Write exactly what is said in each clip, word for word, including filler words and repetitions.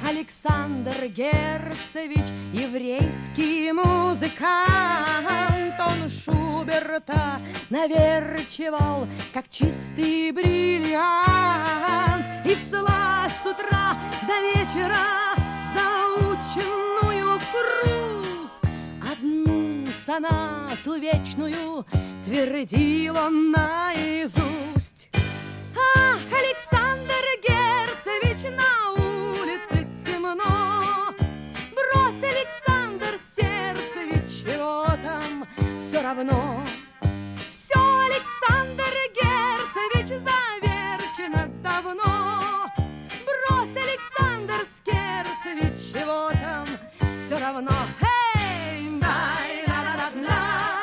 Александр Герцевич, еврейский музыкант, он Шуберта наверчивал, как чистый бриллиант, и всласть с утра до вечера заученную груз одну сонату вечную твердил он наизусть. Ах, Александр Герцевич, на улице темно, брось, Александр Сердцевич, чего там, все равно. Все, Александр Герцевич, заверчено давно, брось, Александр Сердцевич, чего там, все равно. Эй, дай, да, да, да, да.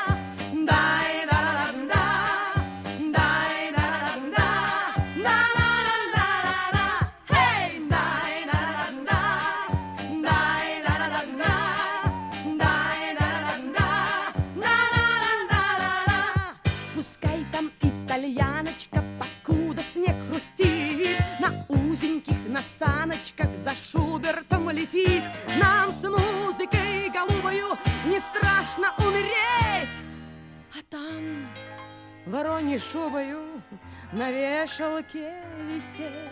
Саночках за Шубертом летит. Нам с музыкой голубою не страшно умереть. А там вороньей шубою на вешалке висеть.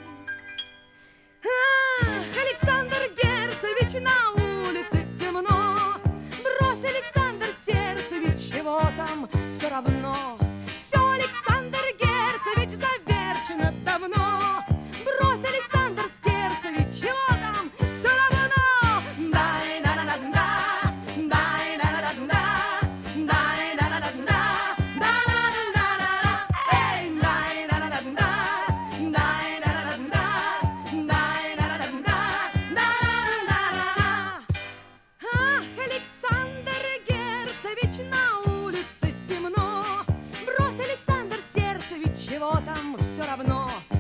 Ах, Александр Герцевич, на улице темно, брось, Александр Сердцевич, чего там, все равно. Все, Александр Герцевич, заверчено давно, брось, Александр Сердцевич, чего там, все равно. Дай, да, да, да, да, дай, да, да, да, да, дай, да, да, да, да, да, да, да, да, эй, дай, да, да, да, да, дай, да, да, да, да, дай, да, да, да, да, да, да, да. Ах, Александр Герцевич, на улице темно, брось, Александр Сердцевич, чего там, все равно.